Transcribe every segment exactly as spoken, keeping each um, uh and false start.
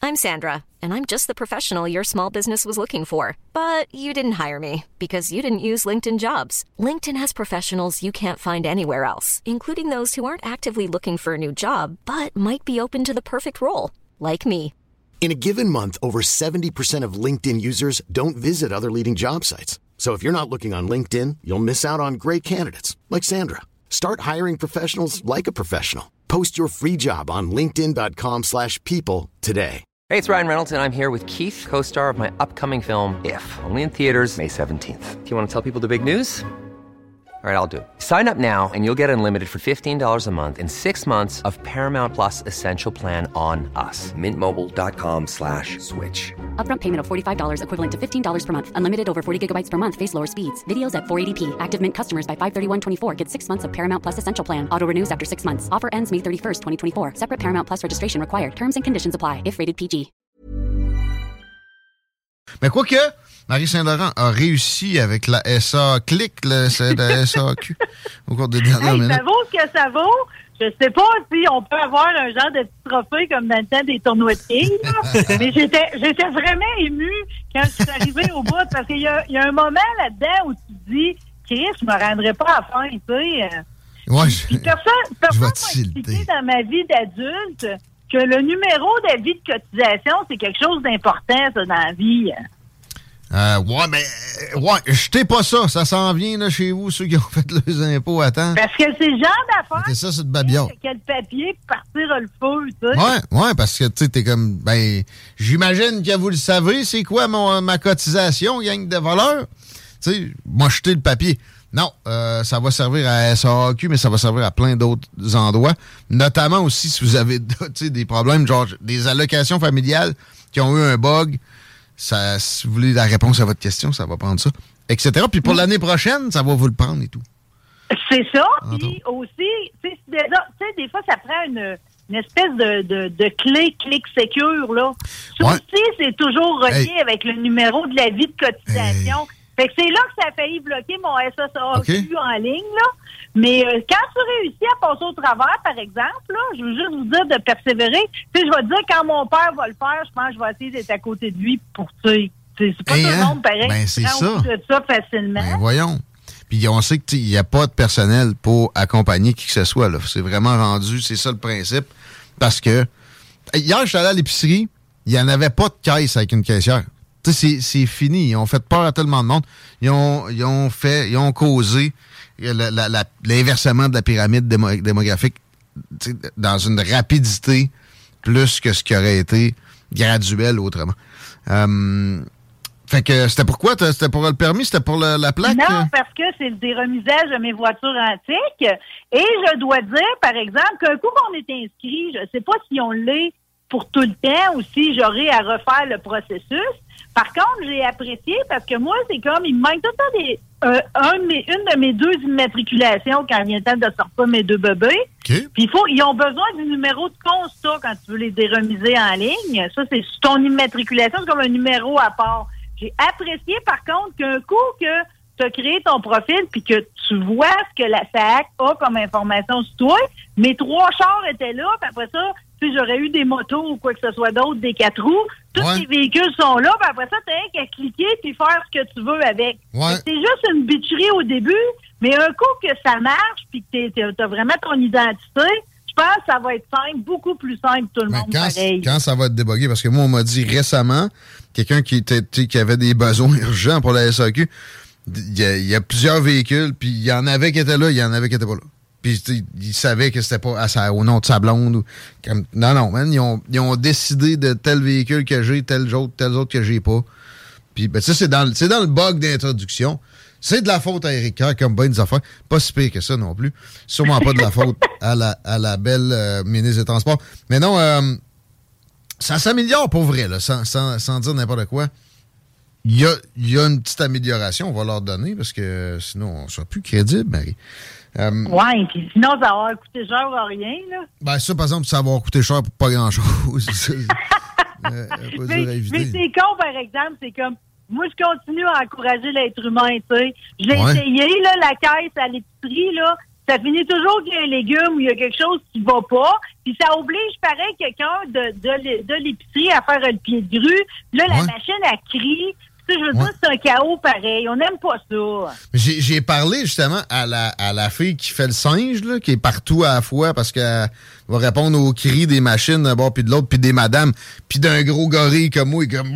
I'm Sandra, and I'm just the professional your small business was looking for. But you didn't hire me because you didn't use LinkedIn Jobs. LinkedIn has professionals you can't find anywhere else, including those who aren't actively looking for a new job, but might be open to the perfect role, like me. In a given month, over seventy percent of LinkedIn users don't visit other leading job sites. So if you're not looking on LinkedIn, you'll miss out on great candidates like Sandra. Start hiring professionals like a professional. Post your free job on linkedin.com slash people today. Hey, it's Ryan Reynolds, and I'm here with Keith, co-star of my upcoming film, If, only in theaters May seventeenth. Do you want to tell people the big news? All right, I'll do it. Sign up now and you'll get unlimited for fifteen dollars a month and six months of Paramount Plus Essential Plan on us. Mint Mobile dot com slash switch. Upfront payment of forty-five dollars equivalent to fifteen dollars per month. Unlimited over forty gigabytes per month. Face lower speeds. Videos at four eighty p. Active Mint customers by five thirty-one twenty-four get six months of Paramount Plus Essential Plan. Auto renews after six months. Offer ends May thirty-first, twenty twenty-four. Separate Paramount Plus registration required. Terms and conditions apply if rated P G. Mais quoi que, Marie Saint-Laurent a réussi avec la S A Click, la, la S A Q, au cours des dernières hey, minutes. Ça vaut ce que ça vaut. Je sais pas si on peut avoir un genre de petit trophée comme dans le temps des tournois de filles, là. Mais j'étais, j'étais vraiment émue quand je suis arrivée au bout, parce qu'il y a, il y a un moment là-dedans où tu te dis, Chris, je me rendrai pas à la fin, tu sais. Ouais, je, Puis personne, personne je m'a expliqué dans ma vie d'adulte que le numéro d'avis de cotisation, c'est quelque chose d'important, ça, dans la vie. Euh, ouais, mais, ouais, jetez pas ça. Ça s'en vient, là, chez vous, ceux qui ont fait leurs impôts à temps. Parce que c'est le genre d'affaire. C'est ça, c'est de babillard. Quel papier pour partir le feu, tu sais. Ouais, ouais, parce que, tu sais, t'es comme, ben, j'imagine que vous le savez, c'est quoi mon, ma cotisation, gang de voleurs? Tu sais, moi, jeter le papier. Non, euh, ça va servir à S A Q, mais ça va servir à plein d'autres endroits. Notamment aussi si vous avez des problèmes, genre des allocations familiales qui ont eu un bug. Ça, si vous voulez la réponse à votre question, ça va prendre ça, et cetera. Puis pour mmh. l'année prochaine, ça va vous le prendre et tout. C'est ça. Puis aussi, tu sais, des fois, ça prend une, une espèce de, de, de clé clic secure, là. Ça ouais. aussi, c'est toujours relié hey. avec le numéro de l'avis de cotisation. Hey. Fait que c'est là que ça a failli bloquer mon S A Q okay. en ligne, là. Mais euh, quand tu réussis à passer au travers, par exemple, là, je veux juste vous dire de persévérer. Tu sais, je vais te dire, quand mon père va le faire, je pense que je vais essayer d'être à côté de lui pour, tu sais, c'est pas hey, tout le monde pareil ben, qui prend ça. de ça facilement. Ben, voyons. Puis on sait qu'il n'y a pas de personnel pour accompagner qui que ce soit, là. C'est vraiment rendu, c'est ça le principe. Parce que, hier, je suis allé à l'épicerie, il n'y en avait pas de caisse avec une caissière. C'est, c'est fini. Ils ont fait peur à tellement de monde. Ils ont, ils ont fait, ils ont causé la, la, la, l'inversement de la pyramide démo, démographique dans une rapidité plus que ce qui aurait été graduel autrement. Euh, fait que c'était pourquoi? C'était pour le permis? C'était pour le, la plaque? Non, parce que c'est le déremisage de mes voitures antiques. Et je dois dire, par exemple, qu'un coup qu'on est inscrit, je ne sais pas si on l'est pour tout le temps ou si j'aurai à refaire le processus. Par contre, j'ai apprécié parce que moi, c'est comme, il me manque tout le temps des, euh, un de mes, une de mes deux immatriculations quand il vient le temps de sortir mes deux bébés. Okay. Puis il faut, ils ont besoin du numéro de constat quand tu veux les déremiser en ligne. Ça, c'est ton immatriculation, c'est comme un numéro à part. J'ai apprécié, par contre, qu'un coup que tu as créé ton profil puis que tu vois ce que la S A C a comme information sur toi, mes trois chars étaient là, puis après ça, tu sais, j'aurais eu des motos ou quoi que ce soit d'autre, des quatre roues. Tous ouais. les véhicules sont là, puis après ça, t'as rien qu'à cliquer puis faire ce que tu veux avec. Ouais. C'est juste une bitcherie au début, mais un coup que ça marche puis que t'es, t'as vraiment ton identité, je pense que ça va être simple, beaucoup plus simple que tout le mais monde quand, pareil. Quand ça va être débogué, parce que moi, on m'a dit récemment, quelqu'un qui, était, qui avait des besoins urgents pour la S A Q, il y, a, il y a plusieurs véhicules, puis il y en avait qui étaient là, il y en avait qui n'étaient pas là. Puis ils savaient que c'était pas à sa, au nom de sa blonde. Ou, comme, non, non, man, ils ont, ils ont décidé de tel véhicule que j'ai, tel autre, tel autre que j'ai pas. Puis ben, ça, c'est dans, c'est dans le bug d'introduction. C'est de la faute à Éric Kerr, comme ben des affaires. Pas si pire que ça non plus. Sûrement pas de la faute à la, à la belle euh, ministre des Transports. Mais non, euh, ça s'améliore pour vrai, là, sans, sans, sans dire n'importe quoi. Il y a, il y a une petite amélioration, on va leur donner, parce que sinon, on ne sera plus crédible, Marie. Euh, ouais, puis sinon, ça va coûter cher ou rien, là. Ben, ça, par exemple, ça va coûter cher pour pas grand-chose. euh, mais, mais c'est con, par exemple, c'est comme, moi, je continue à encourager l'être humain, tu sais. Je l'ai ouais. essayé, là, la caisse à l'épicerie, là. ça finit toujours qu'il y a un légume ou il y a quelque chose qui va pas. Puis ça oblige, pareil, quelqu'un de, de, de l'épicerie à faire le pied de grue. Là, la ouais. machine, elle crie. Tu sais, je veux ouais. dire, c'est un chaos pareil. On n'aime pas ça. J'ai, j'ai parlé justement à la, à la fille qui fait le singe, là, qui est partout à la fois parce qu'elle va répondre aux cris des machines d'un bord puis de l'autre, puis des madames, puis d'un gros gorille comme moi, et comme...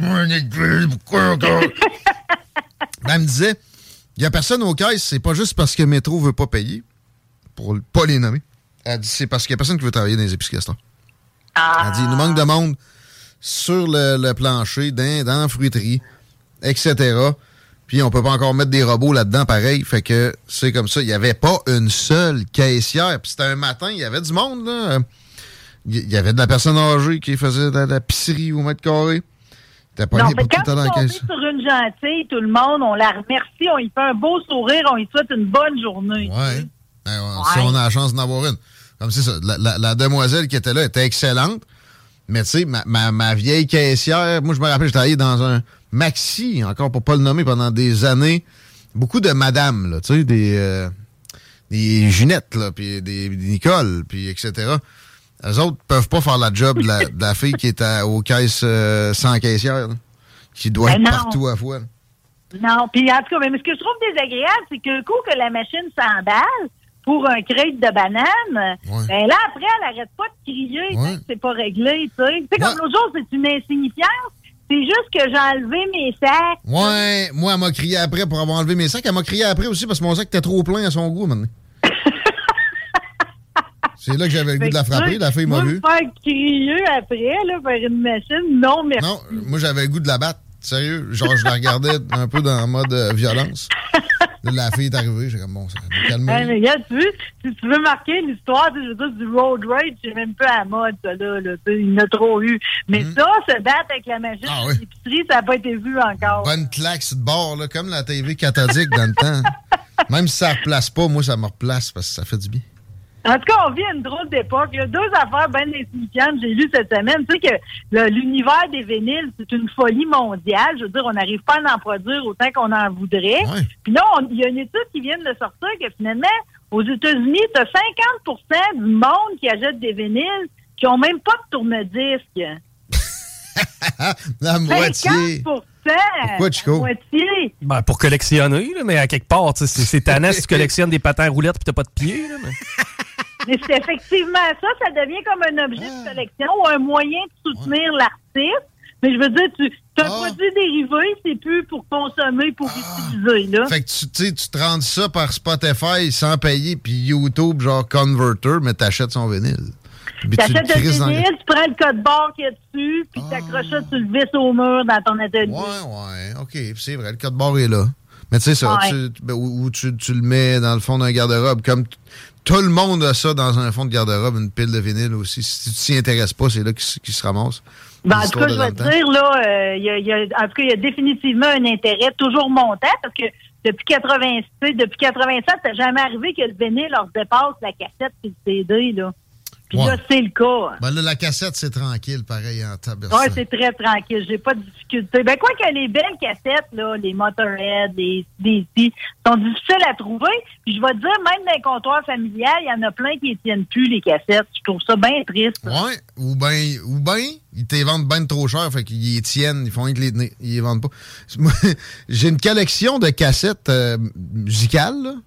Elle me disait, il n'y a personne aux caisses, c'est pas juste parce que Métro veut pas payer, pour pas les nommer. Elle dit, c'est parce qu'il n'y a personne qui veut travailler dans les épiceries Castor. Ah. Elle dit, il nous manque de monde sur le, le plancher, dans, dans la fruiterie, et cetera. Puis on peut pas encore mettre des robots là-dedans, pareil. Fait que c'est comme ça. Il n'y avait pas une seule caissière. Puis c'était un matin, il y avait du monde, là. Il y avait de la personne âgée qui faisait de la, de la pisserie au mètre carré. T'as pas non, les mais quand tout à on la caisse. sur une gentille, tout le monde, on la remercie, on y fait un beau sourire, on y souhaite une bonne journée. Ouais. Ben, ouais. Si on a la chance d'en avoir une. Comme c'est ça. La, la, la demoiselle qui était là était excellente. Mais tu sais, ma, ma, ma vieille caissière, moi je me rappelle, j'ai travaillé dans un Maxi, encore pour pas le nommer, pendant des années. Beaucoup de madames, là, tu sais, des, euh, des Ginette, là, puis des, des Nicole, puis et cetera. Eux autres peuvent pas faire la job de la, de la fille qui est à, aux caisses euh, sans caissière, là, qui doit ben être non. partout à la fois. Là. Non, puis en tout cas, mais ce que je trouve désagréable, c'est qu'un coup que la machine s'emballe pour un crate de bananes, ouais. ben là, après, elle arrête pas de crier, ouais. que c'est pas réglé, tu sais. Tu sais, comme ouais. l'autre jour, c'est une insignifiance. C'est juste que j'ai enlevé mes sacs. Ouais, moi, elle m'a crié après pour avoir enlevé mes sacs. Elle m'a crié après aussi parce que mon sac était trop plein à son goût, maintenant. C'est là que j'avais le goût de la frapper. La fille m'a vu. Moi, me faire crier après, là, vers une machine, non, merci. Non, moi, j'avais le goût de la battre. Sérieux. Genre, je la regardais un peu dans le mode euh, violence. Là, la fille est arrivée. J'ai comme, bon, ça va calmer. Hey, mais regarde, tu veux, si tu veux marquer l'histoire, je veux dire, du road rage, c'est même pas à la mode, ça, là. là il y en a trop eu. Mais mm. ça, se battre avec la machine ah, oui. l'épicerie, ça n'a pas été vu encore. Bonne claque sur le bord, là, comme la T V cathodique dans le temps. Même si ça ne replace pas, moi, ça me replace parce que ça fait du bien. En tout cas, on vit une drôle d'époque. Il y a deux affaires bien insignifiantes. J'ai lu cette semaine. Tu sais que le, l'univers des vinyles, c'est une folie mondiale. Je veux dire, on n'arrive pas à en produire autant qu'on en voudrait. Ouais. Puis là, il y a une étude qui vient de sortir que finalement, aux États-Unis, tu as cinquante pour cent du monde qui achète des vinyles qui n'ont même pas de tourne-disque. La moitié. cinquante pour cent. Pourquoi, Chico? La moitié. Ben, pour collectionner, là, mais à quelque part, c'est, c'est tannant si tu collectionnes des patins roulettes et t'as pas de pieds. Là, mais... mais c'est effectivement ça, ça devient comme un objet ah. de collection ou un moyen de soutenir ouais. l'artiste. Mais je veux dire, tu as ah. un produit dérivé, c'est plus pour consommer, pour ah. utiliser. Là. Fait que tu, tu te rends ça par Spotify sans payer, puis YouTube, genre Converter, mais t'achètes son vinyle. Tu achètes le vinyle, tu prends le code barre qu'il y a dessus, puis ah. tu accroches ça, tu le visses au mur dans ton atelier. Ouais, ouais, OK, c'est vrai, le code barre est là. Mais tu sais ça, ouais. tu, ben, ou tu, tu le mets dans le fond d'un garde-robe, comme t- tout le monde a ça dans un fond de garde-robe, une pile de vinyle aussi. Si tu t'y intéresses pas, c'est là qu'il, qu'il se ramasse. Ben, en tout cas, je vais te dire, là, euh, y a, y a, en tout cas, il y a définitivement un intérêt toujours montant, parce que depuis quatre-vingt-six, depuis quatre-vingt-sept, ça n'est jamais arrivé que le vinyle leur dépasse la cassette et le C D, là. Puis ouais. là, c'est le cas. Ben là, la cassette, c'est tranquille, pareil, en tabac. Oui, c'est très tranquille. J'ai pas de difficulté. Ben, quoi que les belles cassettes, là, les Motorhead, les D C, sont difficiles à trouver. Puis je vais te dire, même dans les comptoirs familiales, il y en a plein qui ne tiennent plus, les cassettes. Je trouve ça bien triste. Oui, ou bien, ou ben, ils te les vendent bien trop cher, fait qu'ils les tiennent, ils font rien que les tenir. Ils les vendent pas. Moi, j'ai une collection de cassettes euh, musicales, là.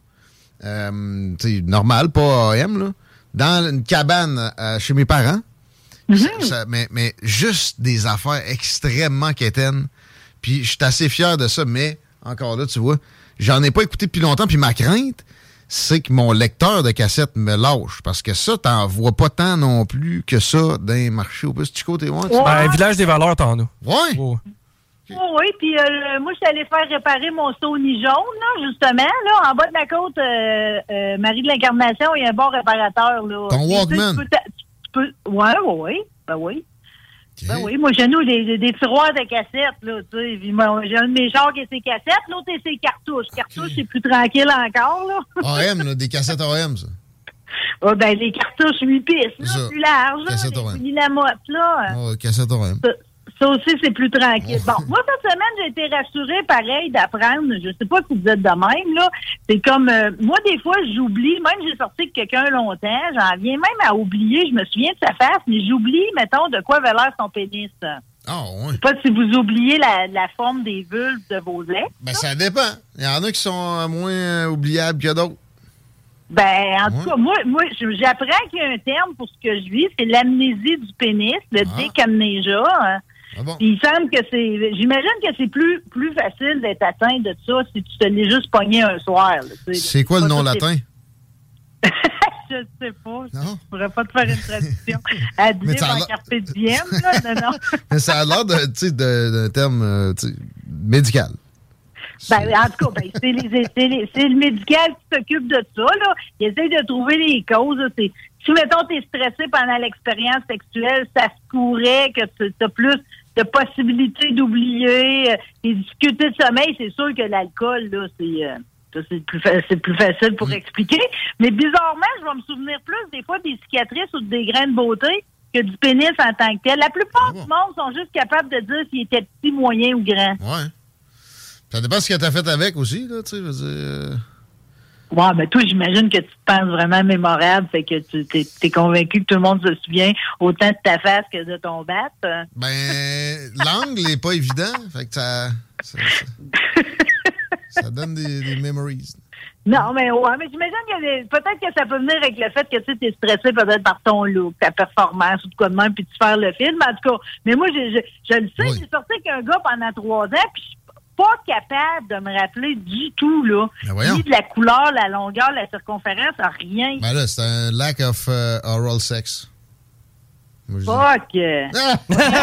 Euh, tu sais, normales, pas A M, là. Dans une cabane euh, chez mes parents. Mm-hmm. Ça, ça, mais, mais juste des affaires extrêmement quétaines. Puis je suis assez fier de ça, mais encore là, tu vois, j'en ai pas écouté depuis longtemps. Puis ma crainte, c'est que mon lecteur de cassette me lâche. Parce que ça, t'en vois pas tant non plus que ça dans les marchés. Au plus, Chico, t'es loin. Ouais. Ben, Village des Valeurs, t'en as. Ouais. Oh. Oh oui, puis euh, moi, je suis allée faire réparer mon Sony jaune, là, justement, là, en bas de la côte, euh, euh, Marie de l'Incarnation, il y a un bon réparateur, là. Ton Walkman? Tu peux, tu peux, ouais, ouais, ouais, ben oui. Okay. Ben oui, moi, j'ai nous des, des tiroirs de cassettes, là, tu sais. Puis, moi, j'ai un de mes chars qui est ses cassettes, l'autre est ses cartouches. Cartouches, okay. C'est plus tranquille encore, là. A M, là, des cassettes A M, ça. Oh, ben, les cartouches huit pistes, là, plus larges, là. Cassette A M. Fini la motte, là. Oh, cassette A M. Ça, Ça aussi, c'est plus tranquille. Bon, moi, cette semaine, j'ai été rassurée, pareil, d'apprendre. Je sais pas si vous êtes de même, là. C'est comme, euh, moi, des fois, j'oublie, même j'ai sorti avec quelqu'un longtemps, j'en viens même à oublier, je me souviens de sa face, mais j'oublie, mettons, de quoi avait l'air son pénis. Ah, oui. Je sais pas si vous oubliez la, la forme des vulves de vos ex. Ben, ça dépend. Il y en a qui sont moins euh, oubliables que d'autres. Ben, en tout ouais. cas, moi, moi, j'apprends qu'il y a un terme pour ce que je vis, c'est l'amnésie du pénis, le ah. décamnésia. Hein. Ah bon? Puis il semble que c'est... J'imagine que c'est plus plus facile d'être atteint de ça si tu te l'es juste pogné un soir. Là, c'est quoi le nom latin? Je sais pas. Non? Je pourrais pas te faire une traduction. Adlib en carpe diem, là. Non, non. Mais ça a l'air d'un terme euh, médical. Ben, en tout cas, ben, c'est, les, c'est, les, c'est le médical qui s'occupe de ça, là. Il essaie de trouver les causes. Là. C'est, si, mettons, t'es stressé pendant l'expérience sexuelle, ça se courait que tu as plus de possibilités d'oublier. Euh, les difficultés de sommeil, c'est sûr que l'alcool, là, c'est... Euh, C'est plus, c'est plus facile pour mmh. expliquer. Mais bizarrement, je vais me souvenir plus des fois des cicatrices ou des grains de beauté que du pénis en tant que tel. La plupart ah bon. du monde sont juste capables de dire s'il était petit, moyen ou grand. Ouais. Ça dépend de ce que tu as fait avec aussi, là, tu sais, je veux dire... Ouais, mais toi, j'imagine que tu te penses vraiment mémorable, fait que tu t'es, t'es convaincu que tout le monde se souvient autant de ta face que de ton bat. Ben, l'angle n'est pas évident, fait que ça... ça, ça... Ça donne des, des memories. Non, mais ouais, mais j'imagine que les, peut-être que ça peut venir avec le fait que tu es stressé peut-être par ton look, ta performance ou de quoi de même, puis tu faire le film. En tout cas, mais moi, je, je, je le sais, oui. j'ai sorti avec un gars pendant trois ans, puis je suis pas capable de me rappeler du tout, là. Ni de la couleur, la longueur, la circonférence, rien. Ben là, c'est un lack of uh, oral sex. Fuck! Ah!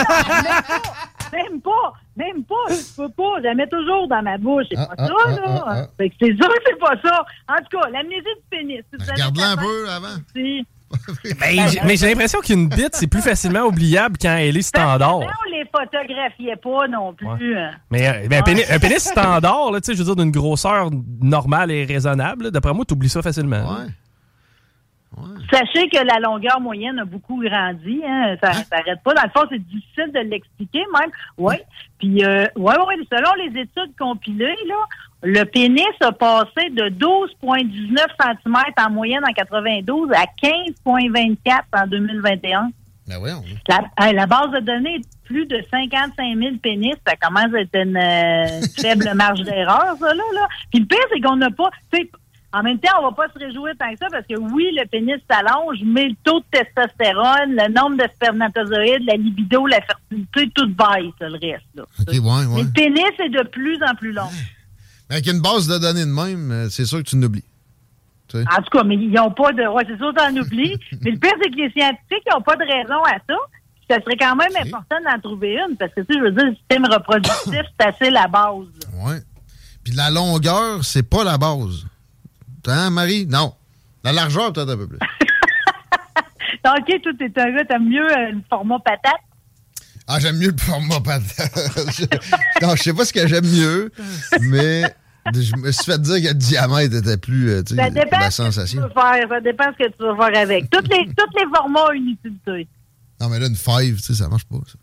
Même pas! Même pas! Je peux pas! Je la mets toujours dans ma bouche. C'est ah, pas ah, ça, ah, là! Ah, ah. Fait que c'est sûr que c'est pas ça! En tout cas, l'amnésie du pénis. Regarde-la un peu avant! Si. Ben, j'ai, mais j'ai l'impression qu'une bite, c'est plus facilement oubliable quand elle est standard. Ben, on les photographiait pas non plus. Ouais. Mais ben, un, pénis, un pénis standard, là, je veux dire, d'une grosseur normale et raisonnable, là, d'après moi, tu oublies ça facilement. Ouais. Ouais. Sachez que la longueur moyenne a beaucoup grandi, hein. Ça s'arrête pas. Dans le fond, c'est difficile de l'expliquer même. Oui. Puis, euh, ouais, ouais, selon les études compilées, là, le pénis a passé de douze virgule dix-neuf centimètres en moyenne en quatre-vingt-douze à quinze virgule vingt-quatre en deux mille vingt et un. Ben oui, on... la, la base de données est plus de cinquante-cinq mille pénis. Ça commence à être une euh, faible marge d'erreur, ça, là, là. Puis le pire, c'est qu'on n'a pas... En même temps, on va pas se réjouir tant que ça parce que oui, le pénis s'allonge, mais le taux de testostérone, le nombre de spermatozoïdes, la libido, la fertilité, tout baisse, le reste. Là. OK, ouais, ouais. Mais le pénis est de plus en plus long. Mais avec une base de données de même, c'est sûr que tu n'oublies. Tu sais. En tout cas, mais ils n'ont pas de... Ouais, c'est sûr que tu en oublies. Mais le pire, c'est que les scientifiques n'ont pas de raison à ça. Ça serait quand même okay. important d'en trouver une parce que, tu sais, je veux dire, le système reproductif, c'est assez la base. Oui. Puis la longueur, c'est pas la base. Hein, Marie? Non. La largeur, peut-être un peu plus. OK, toi, t'es un gars, t'aimes mieux euh, le format patate? Ah, j'aime mieux le format patate. je, non, je sais pas ce que j'aime mieux, mais je me suis fait dire que le diamètre était plus, euh, tu sais, pour la sensation. Faire, ça dépend ce que tu vas faire avec. Tous les, tous les formats ont une utilité. Non, mais là, une five, tu sais, ça marche pas, ça.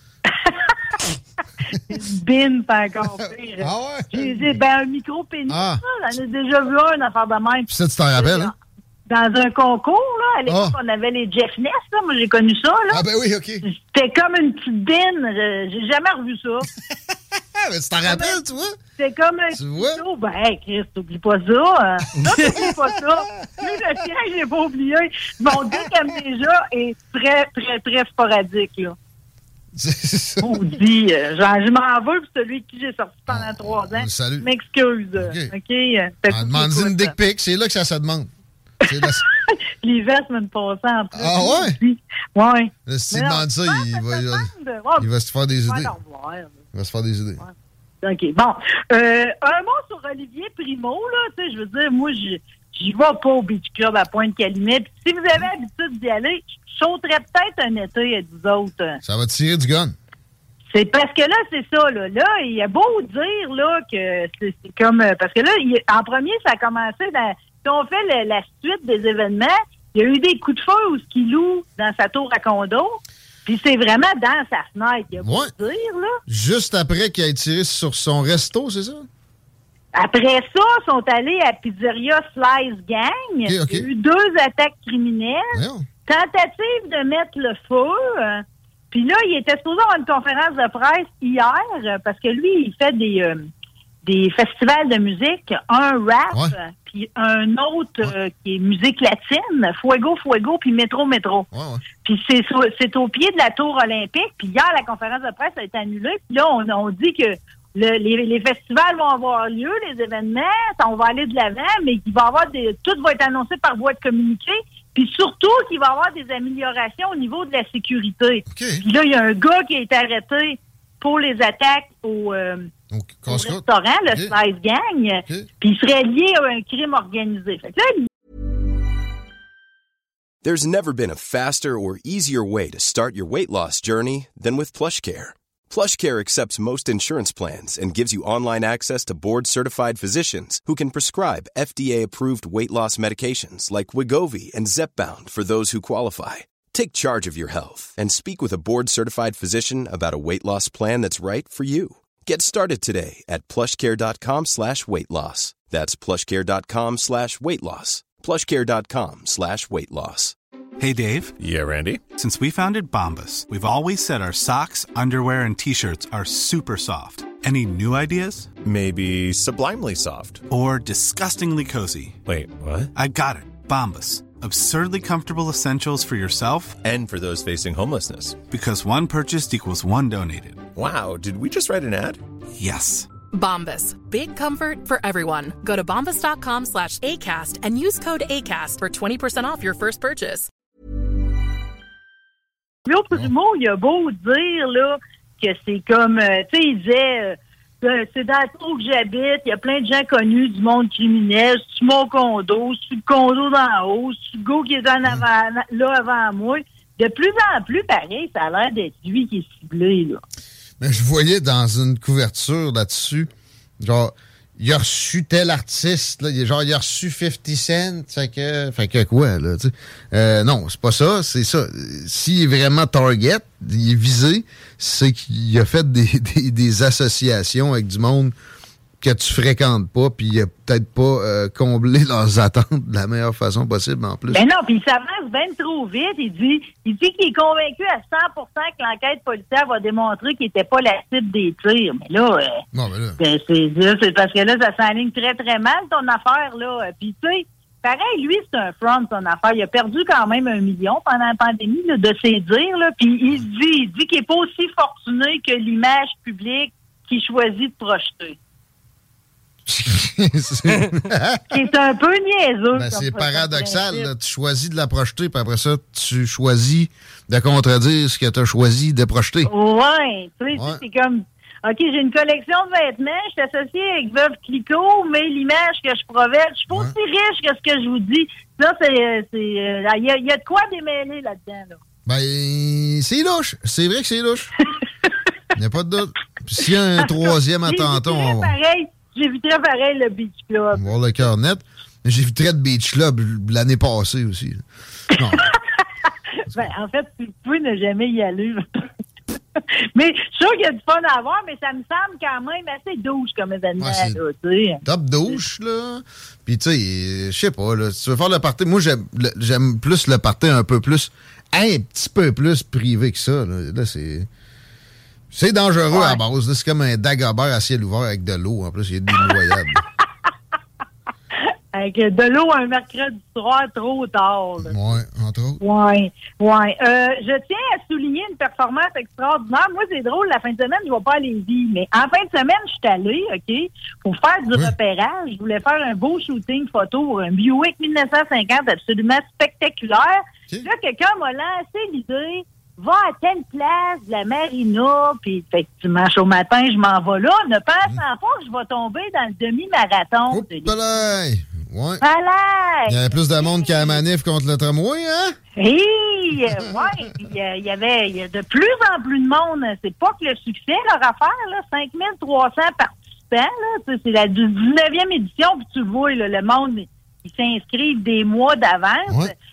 Une bin, c'est encore pire. Ah ouais? J'ai dit, ben, un micro-pénis, ah. J'en ai déjà vu un, une affaire de même. Puis ça, tu t'en rappelles, hein? Dans un concours, là, à l'époque, ah. on avait les Jeff Ness, là. Moi, j'ai connu ça, là. Ah, ben oui, OK. C'était comme une petite bin. J'ai jamais revu ça. Mais tu t'en rappelles, tu vois? C'était comme un tu vois? Couteau. Ben, hey, Chris, t'oublies pas ça. Non, t'oublies pas ça. Plus le sien, j'ai pas oublié. Mon Dieu, comme déjà, est très, très, très sporadique, là. C'est ça. On dit, euh, genre, je m'en veux pour celui qui j'ai sorti pendant ah, trois ans. Salut. Je m'excuse. OK. okay ah, demande-y une dick pic, c'est là que ça se demande. La... Les vestes me passaient en plus. Ah ouais? Ouais. Là, si tu demandes ça, il va, il, va, il va se faire des idées. Il va se faire des idées. Ouais. OK. Bon. Euh, un mot sur Olivier Primo, là. Tu sais, je veux dire, moi, j'y vais pas au Beach Club à Pointe-Calumet. Puis si vous avez l'habitude d'y aller, je sauterais peut-être un été à vous autres. Ça va tirer du gun. C'est parce que là, c'est ça, là. Là, il y a beau dire, là, que c'est, c'est comme... Parce que là, il, en premier, ça a commencé dans... Si on fait le, la suite des événements, il y a eu des coups de feu où Skilou, dans sa tour à condo. Puis c'est vraiment dans sa fenêtre, il y a ouais. pour dire, là. Juste après qu'il ait tiré sur son resto, c'est ça? Après ça, ils sont allés à Pizzeria Slice Gang. Okay, okay. Il y a eu deux attaques criminelles. Voyons. Tentative de mettre le feu. Euh, Puis là, il était supposé avoir une conférence de presse hier, euh, parce que lui, il fait des, euh, des festivals de musique, un rap, ouais. puis un autre ouais. euh, qui est musique latine, Fuego, Fuego, puis Métro, Métro. Ouais, ouais. Puis c'est, c'est au pied de la tour olympique. Puis hier, la conférence de presse a été annulée. Puis là, on, on dit que le, les, les festivals vont avoir lieu, les événements, on va aller de l'avant, mais qu'il va avoir des, tout va être annoncé par voie de communiqué. Puis surtout qu'il va y avoir des améliorations au niveau de la sécurité. Okay. Puis là, il y a un gars qui a été arrêté pour les attaques au, euh, Donc, au restaurant, le okay. Slice Gang. Okay. Puis il serait lié à un crime organisé. Fait que là, il... There's never been a faster or easier way to start your weight loss journey than with PlushCare. PlushCare accepts most insurance plans and gives you online access to board-certified physicians who can prescribe F D A-approved weight loss medications like Wegovy and Zepbound for those who qualify. Take charge of your health and speak with a board-certified physician about a weight loss plan that's right for you. Get started today at plushcare.com slash weight loss. That's plushcare.com slash weight loss. plushcare.com slash weight loss. Hey, Dave. Yeah, Randy? Since we founded Bombas, we've always said our socks, underwear, and T-shirts are super soft. Any new ideas? Maybe sublimely soft. Or disgustingly cozy. Wait, what? I got it. Bombas. Absurdly comfortable essentials for yourself and for those facing homelessness. Because one purchased equals one donated. Wow, did we just write an ad? Yes. Bombas. Big comfort for everyone. Go to bombas.com slash ACAST and use code ACAST for twenty percent off your first purchase. L'autre du mot, il a beau dire là, que c'est comme, euh, tu sais, il disait, euh, c'est dans le trou que j'habite, il y a plein de gens connus du monde criminel, c'est mon condo, c'est le condo d'en haut, c'est le gars qui est en avant, là avant moi. De plus en plus, pareil, ça a l'air d'être lui qui est ciblé, là. Mais je voyais dans une couverture là-dessus, genre, il a reçu tel artiste, là, genre, il a reçu cinquante cents, fait que, fait que quoi, là, tu sais. Euh, non, c'est pas ça, c'est ça. S'il est vraiment target, il est visé, c'est qu'il a fait des, des, des associations avec du monde que tu fréquentes pas, puis il a peut-être pas euh, comblé leurs attentes de la meilleure façon possible, en plus. Ben non, puis il s'avance bien trop vite. Il dit il dit qu'il est convaincu à cent pour cent que l'enquête policière va démontrer qu'il n'était pas la cible des tirs. Mais là, euh, non, mais là. Ben, c'est, c'est parce que là, ça s'enligne très, très mal, ton affaire, là. Puis, tu sais, pareil, lui, c'est un front, son affaire. Il a perdu quand même un million pendant la pandémie, là, de ses dires, là. Puis, il dit, il dit qu'il n'est pas aussi fortuné que l'image publique qu'il choisit de projeter. c'est un peu niaiseux. Ben, c'est paradoxal. Là, tu choisis de la projeter, puis après ça, tu choisis de contredire ce que tu as choisi de projeter. Ouais, tu sais, ouais. C'est comme, OK, j'ai une collection de vêtements, je suis associée avec Veuve Clicquot, mais l'image que je provède, je suis pas ouais. aussi riche que ce que je vous dis. Là, c'est, c'est, il y a, y a de quoi démêler là-dedans, là. Ben, c'est louche. C'est vrai que c'est louche. Il n'y a pas de doute. Puis s'il y a un troisième attentat, on va... pareil. J'éviterais pareil le Beach Club. On va voir le cœur net. J'éviterais le Beach Club l'année passée aussi. Non. ben, en fait, tu peux ne jamais y aller. mais je suis sûr qu'il y a du fun à avoir, mais ça me semble quand même assez douche comme événement. Ouais, là, t'sais. Top douche, là. Puis, tu sais, je sais pas, là, si tu veux faire le party, moi, j'aime, j'aime plus le party un peu plus, un petit peu plus privé que ça. Là, là c'est... C'est dangereux ouais. à base. Là, c'est comme un Dagobert à ciel ouvert avec de l'eau. En plus, il y a des noyades. Avec de l'eau un mercredi soir trop tard. Oui, entre autres. Oui, oui. Euh, je tiens à souligner une performance extraordinaire. Moi, c'est drôle, la fin de semaine, je ne vais pas à Lévis. Mais en fin de semaine, je suis allée, OK, pour faire du oui. repérage. Je voulais faire un beau shooting photo, un Buick dix-neuf cent cinquante absolument spectaculaire. Okay. Là, quelqu'un m'a lancé l'idée... Va à telle place de la marina, puis fait que dimanche au matin, je m'en vais là, ne pensant mmh. pas que je vais tomber dans le demi-marathon. Oups, de ouais. Palais! Il y avait plus de monde qu'à la manif contre le tramway, hein? Oui, oui. Il y avait il y a de plus en plus de monde. C'est pas que le succès, leur affaire, là, cinq mille trois cents participants, là. C'est la dix-neuvième édition, puis tu le vois, là, le monde... Ils s'inscrivent des mois d'avance. Ouais.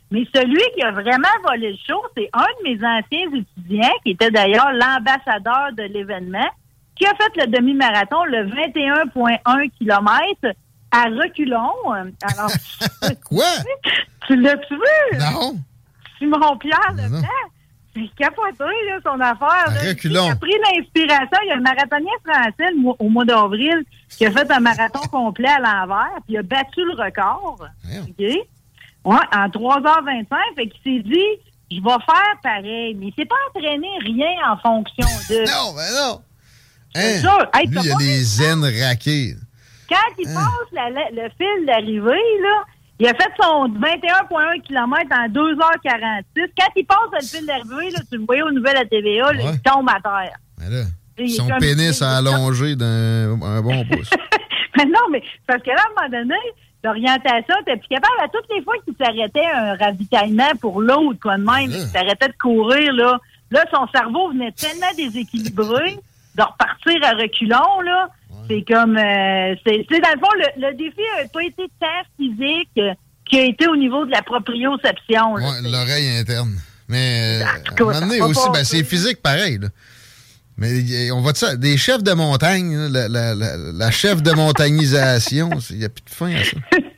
Mais celui qui a vraiment volé le show, c'est un de mes anciens étudiants, qui était d'ailleurs l'ambassadeur de l'événement, qui a fait le demi-marathon, le vingt et un virgule un kilomètres à reculons. Alors, quoi? Tu l'as-tu vu? Non. Simon-Pierre Leblanc. C'est capoté, là, son affaire. À là. reculons. Il a pris l'inspiration. Il y a un marathonien français le mois, au mois d'avril qui a fait un marathon complet à l'envers, puis il a battu le record. OK? Ouais, en trois heures vingt-cinq. Fait qu'il s'est dit, je vais faire pareil. Mais il s'est pas entraîné rien en fonction de... non, mais non. Hein? Ça, hey, lui, il y a des zen raqués. Quand il hein? passe la, la, le fil d'arrivée, là, il a fait son vingt et un virgule un kilomètres en deux heures quarante-six. Quand il passe le fil d'arrivée, là, tu le voyais aux nouvelles à T V A, là, ouais. il tombe à terre. Mais là, son pénis a allongé d'un un bon pouce. Mais non, mais parce que là, à un moment donné, l'orientation, t'es plus capable. À toutes les fois qu'il s'arrêtait un ravitaillement pour l'autre, quoi de même, il s'arrêtait de courir, là. Là, son cerveau venait tellement déséquilibré de repartir à reculons, là. C'est comme, euh, c'est, c'est dans le fond, le, le défi n'a pas été tant physique euh, qu'il a été au niveau de la proprioception. Oui, l'oreille interne. Mais, euh, à un moment donné aussi, ben, c'est physique pareil, là. Mais on va dire ça, des chefs de montagne, la, la, la, la chef de montagnisation, il n'y a plus de fin à ça.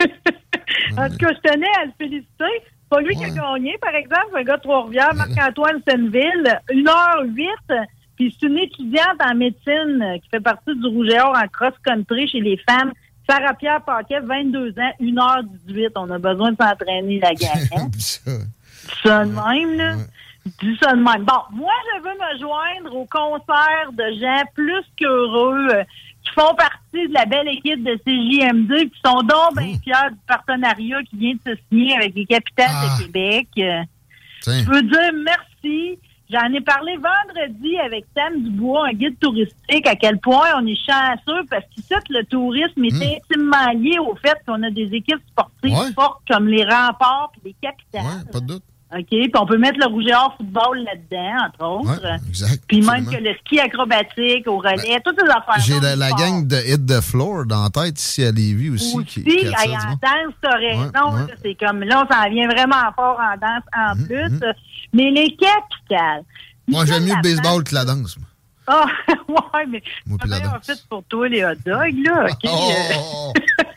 En tout cas, je tenais à le féliciter. C'est pas lui ouais. qui a gagné, par exemple, un gars de Trois-Rivières, Marc-Antoine Senneville, une heure huit. Puis c'est une étudiante en médecine qui fait partie du Rouge et Or en cross-country chez les femmes. Sarah-Pierre Paquet, vingt-deux ans, une heure dix-huit. On a besoin de s'entraîner, la gang. Hein? ça. ça de même, là. Ouais. Dis ça de même. Bon, moi, je veux me joindre au concert de gens plus qu'heureux euh, qui font partie de la belle équipe de C J M D, qui sont donc bien fiers du partenariat qui vient de se signer avec les capitales ah. de Québec. Euh, je veux dire merci. J'en ai parlé vendredi avec Sam Dubois, un guide touristique, à quel point on est chanceux parce qu'ici, le tourisme est mmh. intimement lié au fait qu'on a des équipes sportives ouais. fortes comme les Remparts et les Capitales. Ouais, pas de doute. OK, puis on peut mettre le Rouge et Or football là-dedans, entre autres. Ouais, exact. Puis même que le ski acrobatique au relais, ben, toutes ces affaires-là. J'ai la, la gang de Hit the Floor dans la tête ici à Lévis aussi. Aussi, qui, qui hey, en danse, t'as raison. Ouais, ouais. C'est comme, là, on s'en vient vraiment fort en danse en mmh, plus. Mmh. Mais les Capitales. Moi, j'aime mieux le baseball que la danse. Moi. Ah, oh, ouais, mais c'est un fait pour toi, les hot dogs, là. OK. Oh, oh, oh.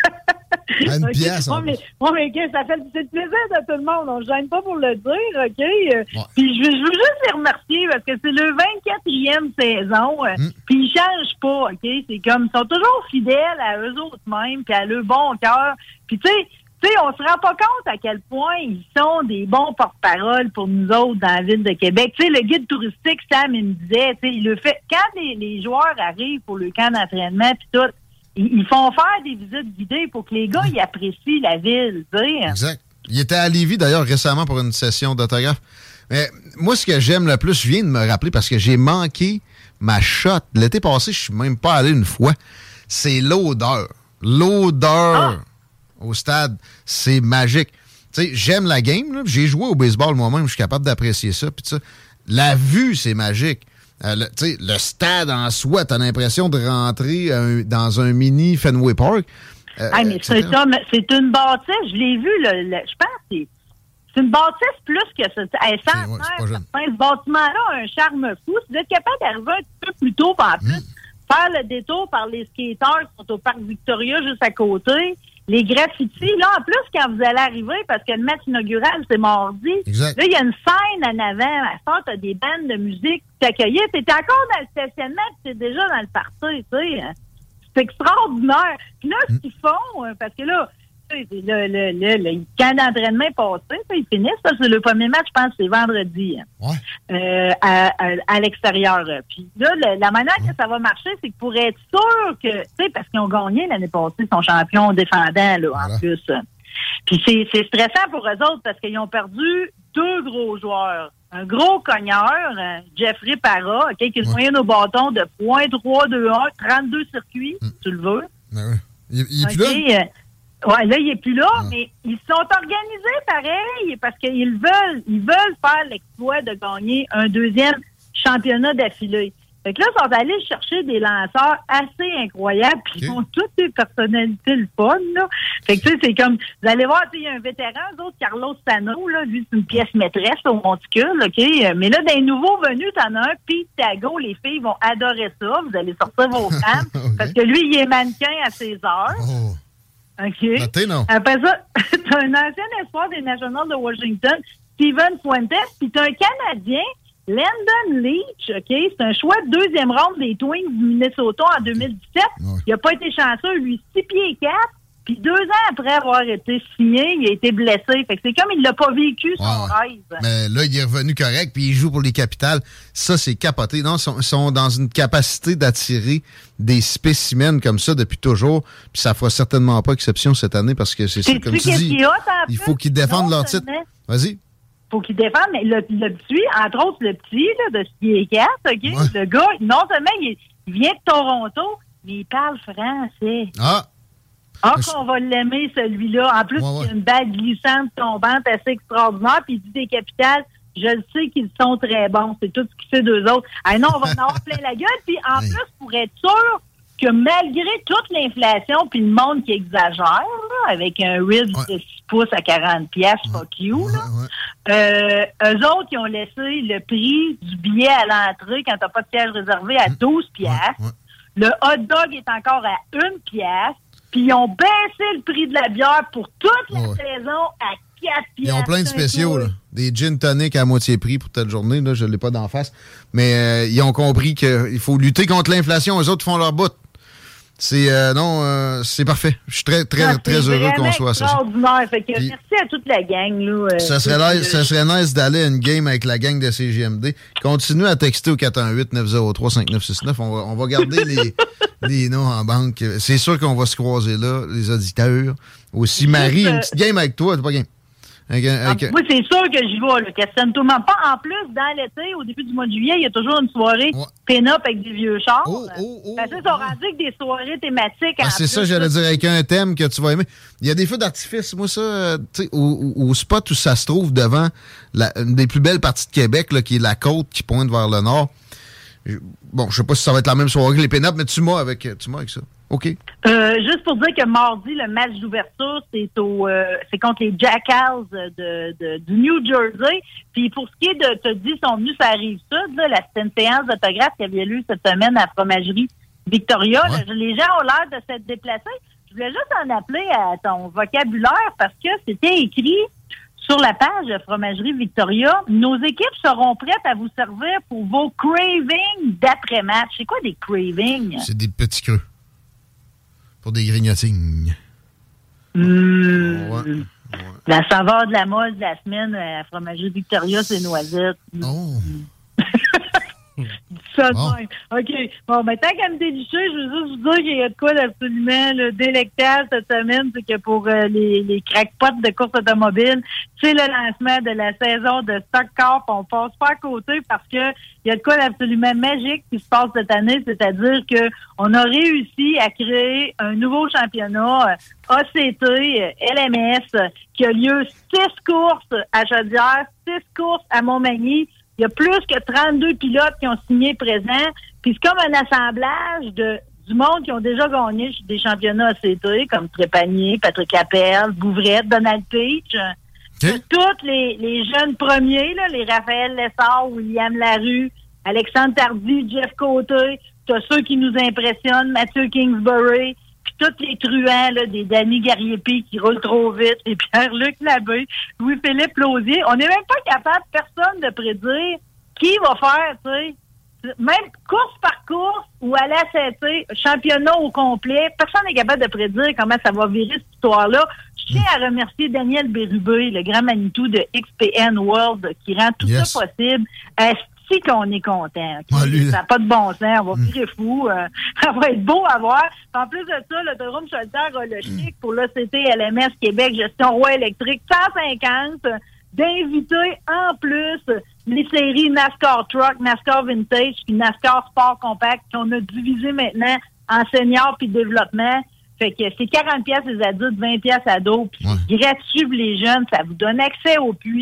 À une okay. pièce. Moi, mais, moi, mais ça fait c'est le plaisir de tout le monde. On ne gêne pas pour le dire, OK? Ouais. Puis je, je veux juste les remercier parce que c'est le vingt-quatrième saison. Mm. Puis ils ne changent pas, OK? C'est comme, ils sont toujours fidèles à eux autres mêmes puis à leur bon cœur. Puis tu sais, tu sais, on se rend pas compte à quel point ils sont des bons porte-parole pour nous autres dans la ville de Québec. Tu sais, le guide touristique, Sam, il me disait, tu sais, il le fait, quand les, les joueurs arrivent pour le camp d'entraînement puis tout, ils font faire des visites guidées pour que les gars ils apprécient la ville. Tu sais. Exact. Il était à Lévis, d'ailleurs, récemment pour une session d'autographe. Mais moi, ce que j'aime le plus, je viens de me rappeler parce que j'ai manqué ma shot. L'été passé, je suis même pas allé une fois. C'est l'odeur. L'odeur ah. au stade, c'est magique. Tu sais, j'aime la game. Là. J'ai joué au baseball moi-même, je suis capable d'apprécier ça. Puis ça, la vue, c'est magique. Euh, le, le stade en soi, t'as l'impression de rentrer un, dans un mini Fenway Park. Euh, ah, mais c'est, ça, c'est une bâtisse, je l'ai vu, le, le, je pense que c'est, c'est une bâtisse plus que ça. Elle s'en ouais, ce bâtiment-là a un charme fou. Si vous êtes capable d'arriver un petit peu plus tôt, en plus, mmh. faire le détour par les skateurs qui sont au Parc Victoria juste à côté, les graffitis, là, en plus, quand vous allez arriver, parce que le match inaugural, c'est mardi, exact. Là, il y a une scène en avant. À ça, t'as des bandes de musique qui t'accueillent. T'es encore dans le stationnement, puis t'es déjà dans le party, tu sais. C'est extraordinaire. Puis là, ce qu'ils font, parce que là, le, le, le, le camp d'entraînement est passé, ils finissent, parce que le premier match, je pense, c'est vendredi. Ouais. Euh, à, à, à l'extérieur. Puis là, le, la manière ouais. que ça va marcher, c'est que pour être sûr que, tu sais, parce qu'ils ont gagné l'année passée, ils sont champions défendants, là, voilà. en plus. Puis c'est, c'est stressant pour eux autres parce qu'ils ont perdu deux gros joueurs. Un gros cogneur, Jeffrey Parra, okay, qui est ouais. moyenne au bâton de point trois deux un, trente-deux circuits, mm. tu le veux. Ben ouais. Il, il est okay. plus là? Oui, là, il n'est plus là, ah. mais ils sont organisés pareil parce qu'ils veulent ils veulent faire l'exploit de gagner un deuxième championnat d'affilée. Fait que là, ils sont allés chercher des lanceurs assez incroyables, puis okay. Ils ont toutes des personnalités le fun, là. Fait que, tu sais, c'est comme, vous allez voir, il y a un vétéran, d'autres, Carlos Sano, là, lui, c'est une pièce maîtresse au monticule, OK? Mais là, des nouveaux venus, t'en as un, Pete Tago, les filles vont adorer ça. Vous allez sortir vos femmes, okay. Parce que lui, il est mannequin à ses heures. Oh. OK? Noté, non. Après ça, t'as un ancien espoir des Nationals de Washington, Steven Fuentes, puis t'as un Canadien, Landon Leach, OK, c'est un choix de deuxième ronde des Twins du Minnesota en deux mille dix-sept. Ouais. Il n'a pas été chanceux, lui, six pieds quatre, puis deux ans après avoir été signé, il a été blessé. Fait que c'est comme il l'a pas vécu, son ouais. rêve. Mais là, il est revenu correct, puis il joue pour les Capitals. Ça, c'est capoté. Non, ils sont, sont dans une capacité d'attirer des spécimens comme ça depuis toujours, puis ça fera certainement pas exception cette année, parce que c'est ça, comme tu dis, il, il faut qu'ils défendent non, leur titre. Vas-y. Faut qu'il défende, mais le, le petit, entre autres le petit, là, de six pieds quatre, OK? Ouais. Le gars, non seulement il, il vient de Toronto, mais il parle français. Ah! Ah, qu'on va l'aimer, celui-là. En plus, ouais, ouais. Il a une bague glissante, tombante, assez extraordinaire, puis il dit des Capitals, je le sais qu'ils sont très bons. C'est tout ce qu'il fait d'eux autres. Ah non, on va en avoir plein la gueule, puis en ouais. plus, pour être sûr que malgré toute l'inflation puis le monde qui exagère, là, avec un Ridge ouais. de six pouces à quarante piastres, ouais. fuck you, là, ouais, ouais. Euh, eux autres, ils ont laissé le prix du billet à l'entrée quand t'as pas de siège réservé à douze piastres. Ouais, ouais. Le hot dog est encore à une piastre. Puis ils ont baissé le prix de la bière pour toute la ouais. saison à quatre piastres. Ils ont plein de spéciaux, là. Des gin tonic à moitié prix pour telle journée, là, je ne l'ai pas d'en face. Mais euh, ils ont compris qu'il faut lutter contre l'inflation. Eux autres font leur bout. C'est euh, non, euh, c'est parfait. Je suis très, très, ah, très heureux qu'on soit associés. Fait que Puis, merci à toute la gang. Là, euh, ça, serait nice, ça serait nice d'aller à une game avec la gang de C G M D. Continuez à texter au quatre un huit neuf zéro trois cinq neuf six neuf. On va, on va garder les, les noms en banque. C'est sûr qu'on va se croiser là, les auditeurs. Aussi, Marie, une petite game avec toi, t'es pas game. Avec, avec... Ah, oui, c'est sûr que j'y vais, là. Questionne tout le monde. Pas en plus, dans l'été, au début du mois de juillet, il y a toujours une soirée ouais. pin-up avec des vieux chars. Oh, oh, oh, Parce que ils sont rendus avec des soirées thématiques. Ah, c'est plus, ça, j'allais là. dire, avec un thème que tu vas aimer. Il y a des feux d'artifice, moi, ça, tu sais, au, au spot où ça se trouve devant la, une des plus belles parties de Québec, là, qui est la côte qui pointe vers le nord. Bon, je sais pas si ça va être la même soirée que les pin-up, mais tu m'as avec, tu m'as avec ça. OK. Euh, juste pour dire que mardi, le match d'ouverture, c'est au euh, c'est contre les Jackals de, de, du New Jersey. Puis pour ce qui est de, te dis, sont venus sur la Rive-Sud, là, la, c'était une séance d'autographe qui avait lieu cette semaine à Fromagerie Victoria. Ouais. Là, les gens ont l'air de s'être déplacés. Je voulais juste en appeler à ton vocabulaire parce que c'était écrit sur la page de Fromagerie Victoria. Nos équipes seront prêtes à vous servir pour vos cravings d'après-match. C'est quoi des cravings? C'est des petits creux. Pour des grignotines. Mmh. Ouais. Ouais. La saveur de la mode de la semaine à la Fromagerie Victoria, c'est noisettes. Oh. Ça bon. OK. Bon, ben, tant qu'à me délicher, je veux juste vous dire qu'il y a de quoi d'absolument là, délectable cette semaine, c'est que pour euh, les, les crackpots de course automobile, c'est le lancement de la saison de Stock Car, on passe pas à côté parce que il y a de quoi d'absolument magique qui se passe cette année, c'est-à-dire que on a réussi à créer un nouveau championnat euh, A C T, euh, L M S, euh, qui a lieu six courses à Chaudière, six courses à Montmagny. Il y a plus que trente-deux pilotes qui ont signé présent. Puis c'est comme un assemblage de du monde qui ont déjà gagné des championnats A C T, comme Trépanier, Patrick Appel, Bouvrette, Donald Peach. Okay. Tous les, les jeunes premiers, là, les Raphaël Lessard, William Larue, Alexandre Tardy, Jeff Côté. T'as ceux qui nous impressionnent, Mathieu Kingsbury, puis tous les truands, là, des Danny Gariepi qui roulent trop vite, et Pierre-Luc Labbé, Louis-Philippe Lausier. On n'est même pas capable, personne, de prédire qui va faire, tu sais, même course par course ou à l'A C T, championnat au complet, personne n'est capable de prédire comment ça va virer cette histoire-là. Je tiens à remercier Daniel Bérubé, le grand Manitou de X P N World, qui rend tout yes. ça possible. Est-ce qu'on est content? Okay? Ah, ça n'a pas de bon sens, on va mm. virer fou. Euh, ça va être beau à voir. En plus de ça, l'autodrome Chaudière a le chic mm. pour l'A C T L M S Québec Gestion Roi électrique cent cinquante d'inviter en plus les séries NASCAR Truck, NASCAR Vintage puis NASCAR Sport Compact qu'on a divisé maintenant en seniors puis développement. Fait que c'est quarante piastres les adultes, vingt piastres ados, puis ouais. gratuit pour les jeunes. Ça vous donne accès au puits.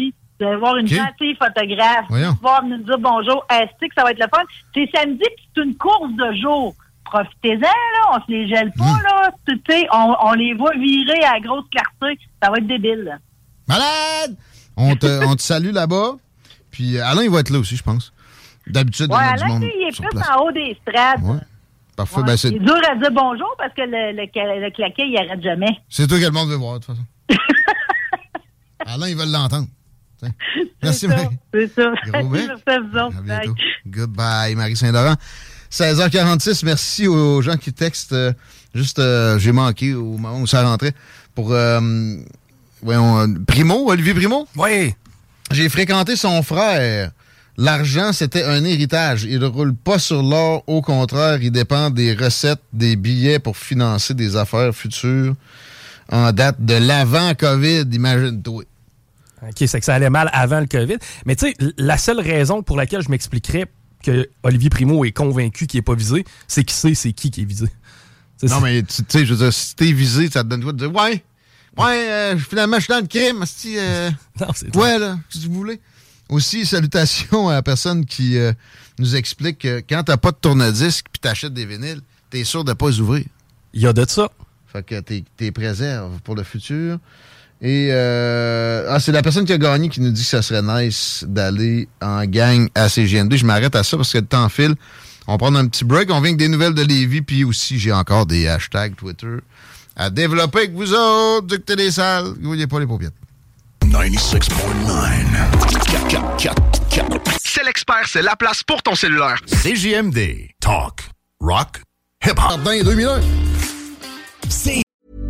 Vous allez voir une Okay. gentille photographe. Vous allez pouvoir nous dire bonjour. Est-ce que ça va être le fun? C'est samedi, puis c'est une course de jour. Profitez-en, là. On se les gèle pas, mmh. là. Tu sais, on, on les voit virer à grosse clarté. Ça va être débile, là. Malade! On te, on te salue là-bas. Puis Alain, il va être là aussi, je pense. D'habitude, ouais, il y a Alain, du monde il est sur plus place. en haut des strates. Ouais. Parfait. Ouais. Ben, c'est... c'est dur à dire bonjour parce que le, le, le claquet, il arrête jamais. c'est toi que le monde veut voir, de toute façon. Alain, ils veulent l'entendre. T'sais. Merci, ça, Marie. C'est ça. Gros bec. Merci à vous autres. À bientôt. Goodbye, Marie Saint-Laurent. seize heures quarante-six, merci aux gens qui textent. Euh, juste, euh, j'ai manqué au moment où ça rentrait. Pour, euh, voyons, euh, Primo, Olivier Primo? Oui. J'ai fréquenté son frère. L'argent, c'était un héritage. Il ne roule pas sur l'or. Au contraire, il dépend des recettes, des billets pour financer des affaires futures en date de l'avant-COVID, imagine-toi. OK, c'est que ça allait mal avant le COVID. Mais tu sais, la seule raison pour laquelle je m'expliquerais que Olivier Primo est convaincu qu'il n'est pas visé, c'est qu'il sait c'est qui qui est visé. C'est non, ça. mais tu sais, je veux dire, si t'es visé, ça te donne quoi de dire, ouais, ouais, euh, finalement, je suis dans le crime, si, euh, non, c'est ouais, là, si vous voulez. Aussi, salutations à la personne qui euh, nous explique que quand t'as pas de tourne-disque puis t'achètes des vinyles, t'es sûr de pas les ouvrir. Il y a de ça. Fait que t'es, t'es préserves pour le futur. Et euh, ah, c'est la personne qui a gagné qui nous dit que ça serait nice d'aller en gang à C G M D. Je m'arrête à ça parce que le temps file. On prend un petit break. On vient avec des nouvelles de Lévis. Puis aussi, j'ai encore des hashtags Twitter à développer avec vous autres. Du côté des salles. Vous voyez pas les paupiètes. ninety-six point nine. C'est l'expert, c'est la place pour ton cellulaire. C J M D. Talk. Rock. Hip-hop. Dans deux minutes. C'est...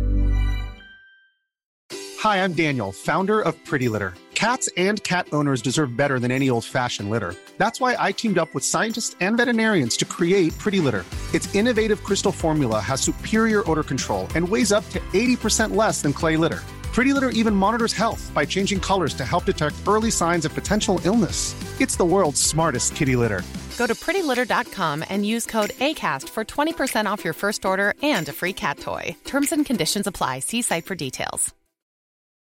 Hi, I'm Daniel, founder of Pretty Litter. Cats and cat owners deserve better than any old-fashioned litter. That's why I teamed up with scientists and veterinarians to create Pretty Litter. Its innovative crystal formula has superior odor control and weighs up to eighty percent less than clay litter. Pretty Litter even monitors health by changing colors to help detect early signs of potential illness. It's the world's smartest kitty litter. Go to pretty litter dot com and use code ACAST for twenty percent off your first order and a free cat toy. Terms and conditions apply. See site for details.